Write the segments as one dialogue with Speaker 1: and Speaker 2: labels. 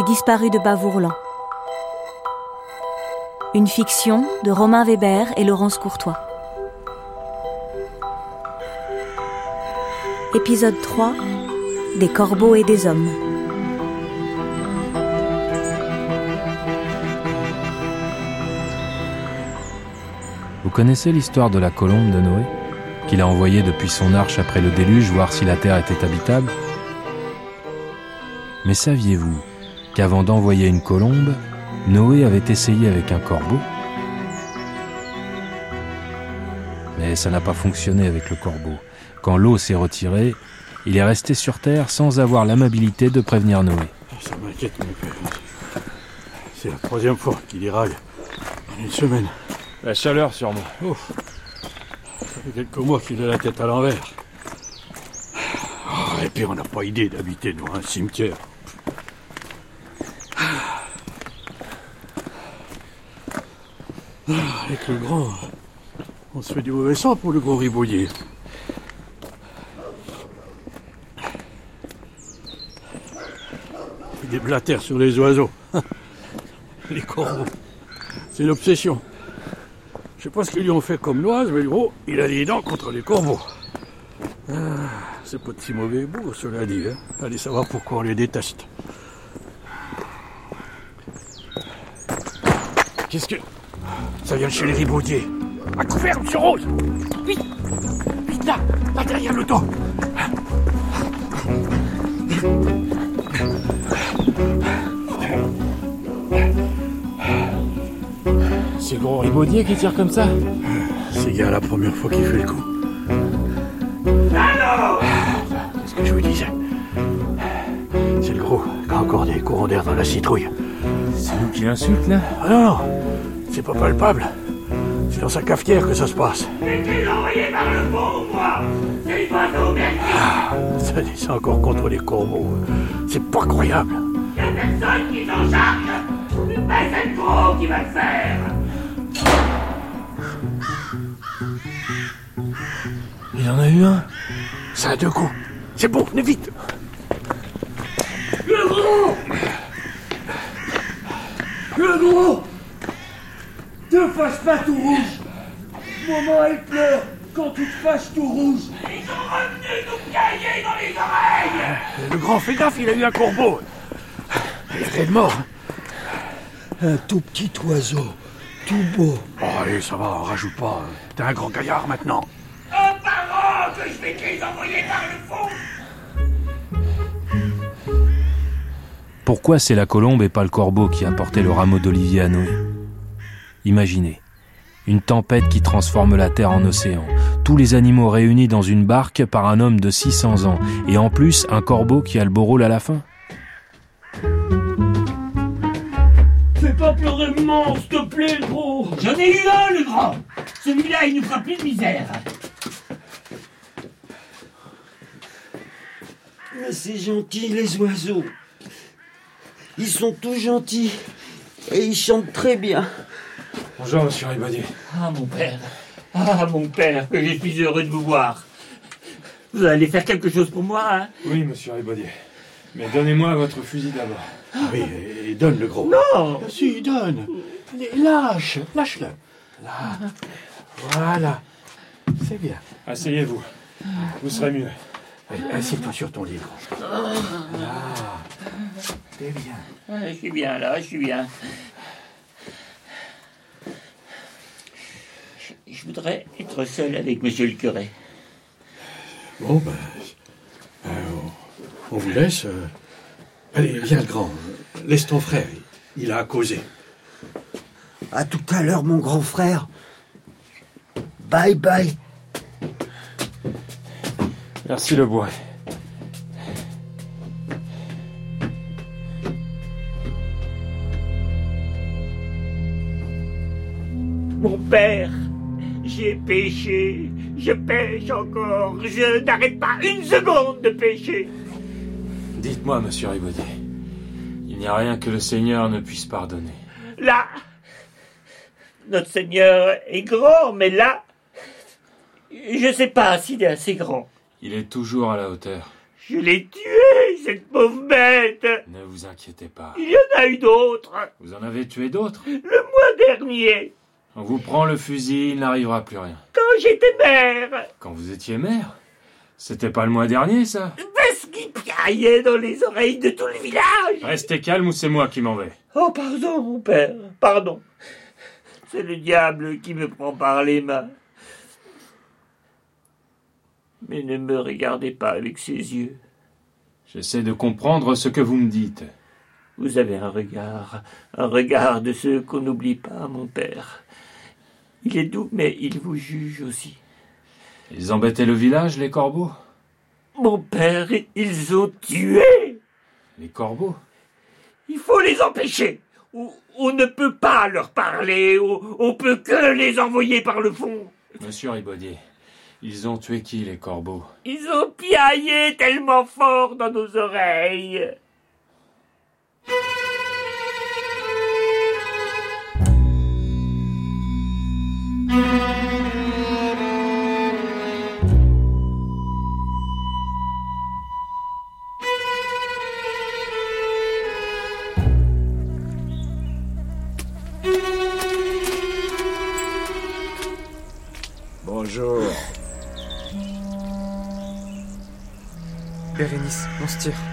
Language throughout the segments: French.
Speaker 1: Les disparus de Bavourlan. Une fiction de Romain Weber et Laurence Courtois. Épisode 3. Des corbeaux et des hommes.
Speaker 2: Vous connaissez l'histoire de la colombe de Noé, qu'il a envoyée depuis son arche après le déluge voir si la terre était habitable? Mais saviez-vous qu'avant d'envoyer une colombe, Noé avait essayé avec un corbeau? Mais ça n'a pas fonctionné avec le corbeau. Quand l'eau s'est retirée, il est resté sur terre sans avoir l'amabilité de prévenir Noé.
Speaker 3: Ça m'inquiète, mon père. C'est la 3e fois qu'il iraille en une semaine.
Speaker 2: La chaleur sûrement.
Speaker 3: Ouf. Ça fait quelques mois qu'il a la tête à l'envers. Et puis on n'a pas idée d'habiter devant un cimetière. Avec le grand, on se fait du mauvais sang pour le gros ribaudier. Des blatères sur les oiseaux. Les corbeaux. C'est l'obsession. Je sais pas ce qu'ils lui ont fait comme l'oise, mais le gros, il a les dents contre les corbeaux. C'est pas de si mauvais bout, cela dit. Allez savoir pourquoi on les déteste. Qu'est-ce que... Ça vient de chez les ribaudiers. À couvert, monsieur Rose. Vite. Vite là derrière le dos.
Speaker 2: C'est le gros ribaudier qui tire comme ça?
Speaker 3: C'est bien la première fois qu'il fait le coup. Qu'est-ce que je vous disais? C'est le gros qui a encore des courants d'air dans la citrouille.
Speaker 2: C'est nous qui l'insulte là?
Speaker 3: Ah non, c'est pas palpable. C'est dans sa cafetière que ça se passe.
Speaker 4: J'étais envoyé par le fond, moi. C'est oiseau merdique.
Speaker 3: Ça descend encore contre les corbeaux. C'est pas croyable.
Speaker 4: Y'a personne qui s'en charge. Mais c'est le gros qui va le faire.
Speaker 3: Il en a eu un. Ça a 2 coups. C'est bon, venez vite.
Speaker 4: Le gros. Le gros. Te fâche pas tout rouge. Maman, elle pleure quand tu te fâches tout rouge. Ils sont revenus nous cailler dans les oreilles.
Speaker 3: Le grand, fais gaffe, il a eu un corbeau. Il est de mort.
Speaker 5: Un tout petit oiseau, tout beau.
Speaker 3: Oh, allez, ça va, on rajoute pas. T'es un grand gaillard maintenant.
Speaker 4: Un parent que je vais te les envoyer par le fond.
Speaker 2: Pourquoi c'est la colombe et pas le corbeau qui a porté le rameau d'olivier à Noé? Imaginez, une tempête qui transforme la terre en océan, tous les animaux réunis dans une barque par un homme de 600 ans, et en plus un corbeau qui a le beau rôle à la fin.
Speaker 4: Fais pas pleurer maman, s'il te plaît, le gros. J'en ai eu un, le grand. Celui-là, il nous fera plus de misère.
Speaker 5: Mais c'est gentil, les oiseaux. Ils sont tous gentils. Et ils chantent très bien.
Speaker 2: Bonjour, monsieur Ribaudier.
Speaker 4: Ah, mon père, que je suis heureux de vous voir. Vous allez faire quelque chose pour moi, hein?
Speaker 2: Oui, monsieur Ribaudier. Mais donnez-moi votre fusil d'abord.
Speaker 3: Ah oui, et donne le gros.
Speaker 4: Non.
Speaker 3: Si, donne. Lâche-le. Là. Voilà. C'est bien.
Speaker 2: Asseyez-vous. Vous serez mieux.
Speaker 3: Allez, assieds-toi sur ton lit, grand. Là. C'est bien.
Speaker 4: Je suis bien, là, je suis bien. Je voudrais être seul avec monsieur le curé.
Speaker 3: Bon, on vous laisse. Allez, viens, le grand. Laisse ton frère. Il a à causer.
Speaker 5: À tout à l'heure, mon grand frère. Bye bye.
Speaker 2: Merci le bois.
Speaker 4: Mon père, j'ai péché, je pêche encore, je n'arrête pas une seconde de pécher.
Speaker 2: Dites-moi, monsieur Ribaudier, il n'y a rien que le Seigneur ne puisse pardonner.
Speaker 4: Là, notre Seigneur est grand, mais là, je sais pas s'il est assez grand.
Speaker 2: Il est toujours à la hauteur.
Speaker 4: Je l'ai tué, cette pauvre bête.
Speaker 2: Ne vous inquiétez pas.
Speaker 4: Il y en a eu d'autres.
Speaker 2: Vous en avez tué d'autres?
Speaker 4: Le mois dernier,
Speaker 2: On vous prend le fusil, il n'arrivera plus rien.
Speaker 4: quand j'étais mère.
Speaker 2: Quand vous étiez mère? C'était pas le mois dernier, ça?
Speaker 4: Parce qu'il piaillait dans les oreilles de tout le village.
Speaker 2: Restez calme ou c'est moi qui m'en vais.
Speaker 4: Oh, pardon, mon père, pardon. C'est le diable qui me prend par les mains. Mais ne me regardez pas avec ses yeux.
Speaker 2: J'essaie de comprendre ce que vous me dites.
Speaker 4: Vous avez un regard de ceux qu'on n'oublie pas, mon père. Il est doux, mais il vous juge aussi.
Speaker 2: Ils embêtaient le village, les corbeaux?
Speaker 4: Mon père, ils ont tué.
Speaker 2: Les corbeaux?
Speaker 4: Il faut les empêcher. On ne peut pas leur parler. On peut que les envoyer par le fond.
Speaker 2: Monsieur Ribaudier, ils ont tué qui, les corbeaux?
Speaker 4: Ils ont piaillé tellement fort dans nos oreilles.
Speaker 6: Bonjour.
Speaker 7: Bérénice, on se tire.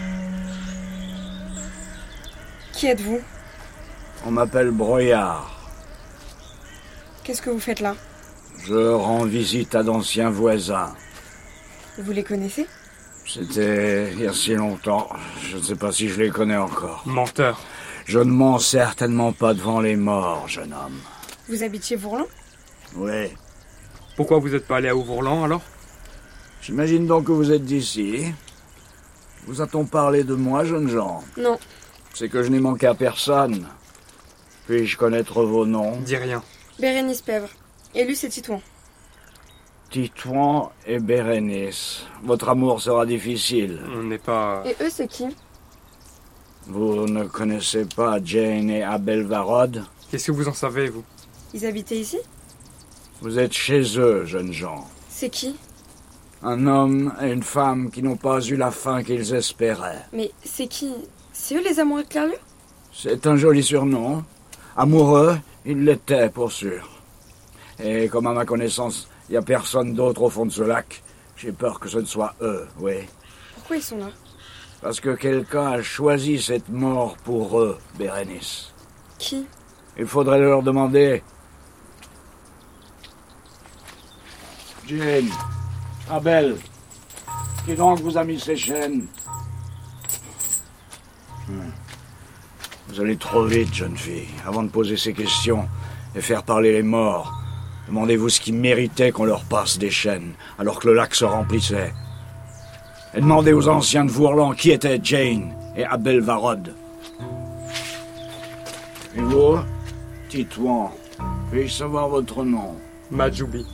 Speaker 8: Qui êtes-vous?
Speaker 6: On m'appelle Broyard.
Speaker 8: Qu'est-ce que vous faites là?
Speaker 6: Je rends visite à d'anciens voisins.
Speaker 8: Vous les connaissez?
Speaker 6: C'était il y a si longtemps. Je ne sais pas si je les connais encore.
Speaker 7: Menteur.
Speaker 6: Je ne mens certainement pas devant les morts, jeune homme.
Speaker 8: Vous habitiez Vourlan?
Speaker 6: Oui.
Speaker 7: Pourquoi vous n'êtes pas allé à Ouvrlan alors?
Speaker 6: J'imagine donc que vous êtes d'ici. Vous a-t-on parlé de moi, jeunes gens?
Speaker 8: Non.
Speaker 6: C'est que je n'ai manqué à personne. Puis-je connaître vos noms?
Speaker 7: Dis rien.
Speaker 8: Bérénice Pèvre. Élu, c'est Titouan.
Speaker 6: Titouan et Bérénice. Votre amour sera difficile.
Speaker 7: On n'est pas...
Speaker 8: Et eux, c'est qui?
Speaker 6: Vous ne connaissez pas Jane et Abel Varod?
Speaker 7: Qu'est-ce que vous en savez, vous?
Speaker 8: Ils habitaient ici?
Speaker 6: Vous êtes chez eux, jeunes gens.
Speaker 8: C'est qui?
Speaker 6: Un homme et une femme qui n'ont pas eu la fin qu'ils espéraient.
Speaker 8: Mais c'est qui? C'est eux les amoureux de Clairlieu?
Speaker 6: C'est un joli surnom. Amoureux, ils l'étaient pour sûr. Et comme à ma connaissance, il n'y a personne d'autre au fond de ce lac, j'ai peur que ce ne soit eux, oui.
Speaker 8: Pourquoi ils sont là?
Speaker 6: Parce que quelqu'un a choisi cette mort pour eux, Bérénice.
Speaker 8: Qui?
Speaker 6: Il faudrait leur demander. Jane, Abel, qui donc vous a mis ces chaînes? Vous allez trop vite, jeune fille. Avant de poser ces questions et faire parler les morts, demandez-vous ce qui méritait qu'on leur passe des chaînes, alors que le lac se remplissait. Et demandez aux anciens de Vourlan qui étaient Jane et Abel Varod. Et vous, Titouan, puis-je savoir votre nom?
Speaker 7: Majoubi.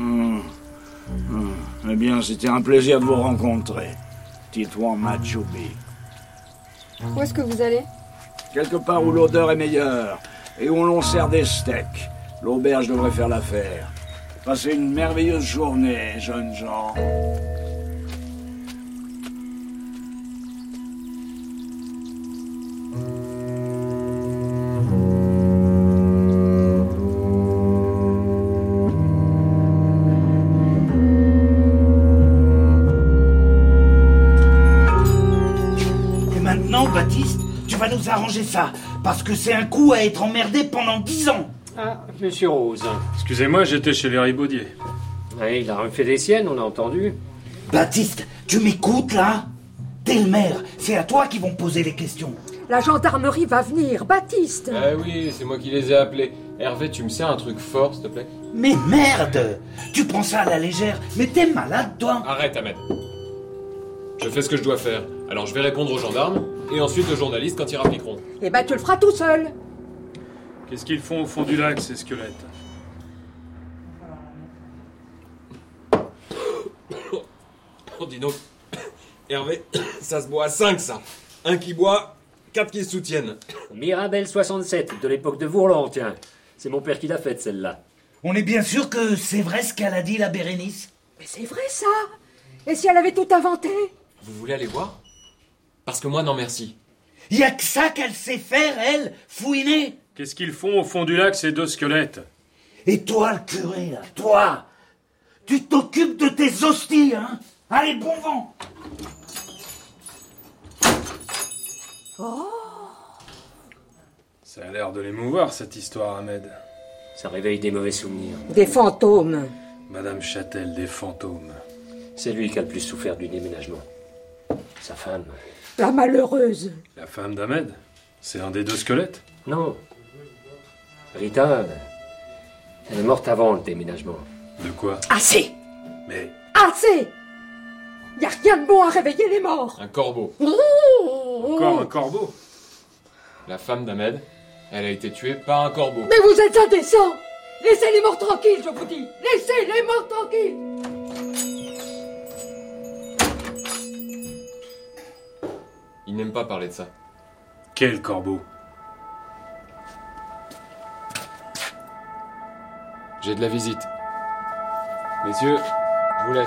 Speaker 6: Eh bien, c'était un plaisir de vous rencontrer. Titouan Majoubi.
Speaker 8: Où est-ce que vous allez?
Speaker 6: Quelque part où l'odeur est meilleure et où l'on sert des steaks. L'auberge devrait faire l'affaire. Passez une merveilleuse journée, jeunes gens.
Speaker 9: Et maintenant, Baptiste, tu vas nous arranger ça, parce que c'est un coup à être emmerdé pendant 10 ans.
Speaker 10: Ah, monsieur Rose.
Speaker 2: Excusez-moi, j'étais chez les Ribaudier.
Speaker 10: Ouais, il a refait des siennes, on a entendu.
Speaker 9: Baptiste, tu m'écoutes là? T'es le maire, c'est à toi qu'ils vont poser les questions.
Speaker 11: La gendarmerie va venir, Baptiste.
Speaker 12: Ah oui, c'est moi qui les ai appelés. Hervé, tu me sers un truc fort, s'il te plaît?
Speaker 9: Mais merde! Tu prends ça à la légère, mais t'es malade, toi?
Speaker 12: Arrête, Ahmed. Je fais ce que je dois faire. Alors je vais répondre aux gendarmes, et ensuite aux journalistes quand ils rappliqueront.
Speaker 11: Eh ben, tu le feras tout seul.
Speaker 3: Qu'est-ce qu'ils font au fond du lac, ces squelettes?
Speaker 12: Oh, dis donc. Hervé, ça se boit à 5, ça. Un qui boit, 4 qui se soutiennent.
Speaker 10: Mirabel 67, de l'époque de Vourlan, tiens. C'est mon père qui l'a faite, celle-là.
Speaker 9: On est bien sûr que c'est vrai ce qu'elle a dit, la Bérénice?
Speaker 11: Mais c'est vrai, ça. Et si elle avait tout inventé?
Speaker 12: Vous voulez aller voir? Parce que moi, non merci.
Speaker 9: Y a que ça qu'elle sait faire, elle, fouiner.
Speaker 2: Qu'est-ce qu'ils font au fond du lac, ces deux squelettes?
Speaker 9: Et toi, le curé, là, toi, tu t'occupes de tes hosties, hein? Allez, bon vent.
Speaker 11: Oh!
Speaker 2: Ça a l'air de l'émouvoir, cette histoire, Ahmed.
Speaker 10: Ça réveille des mauvais souvenirs.
Speaker 11: Des fantômes.
Speaker 2: Madame Châtel, des fantômes.
Speaker 10: C'est lui qui a le plus souffert du déménagement. Sa femme.
Speaker 11: La malheureuse.
Speaker 2: La femme d'Ahmed? C'est un des deux squelettes?
Speaker 10: Non. Rita, elle est morte avant le déménagement.
Speaker 2: De quoi?
Speaker 11: Assez!
Speaker 2: Mais...
Speaker 11: Assez! Y a rien de bon à réveiller les morts.
Speaker 12: Un corbeau.
Speaker 2: Encore un corbeau?
Speaker 12: La femme d'Ahmed, elle a été tuée par un corbeau.
Speaker 11: Mais vous êtes indécents! Laissez les morts tranquilles, je vous dis! Laissez les morts tranquilles!
Speaker 12: Il n'aime pas parler de ça.
Speaker 2: Quel corbeau?
Speaker 12: J'ai de la visite. Messieurs, je vous laisse.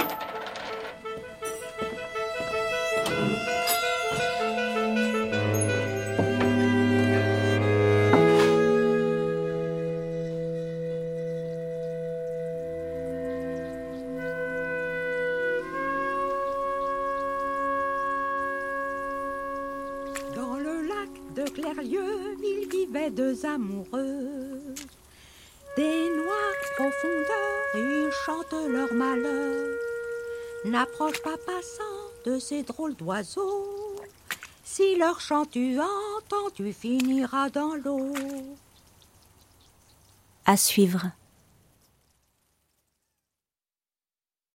Speaker 13: Dans le lac de Clairieux, il vivait deux amoureux. Des noires profondeurs, ils chantent leur malheur. N'approche pas passant de ces drôles d'oiseaux. Si leur chant tu entends, tu finiras dans l'eau.
Speaker 1: À suivre.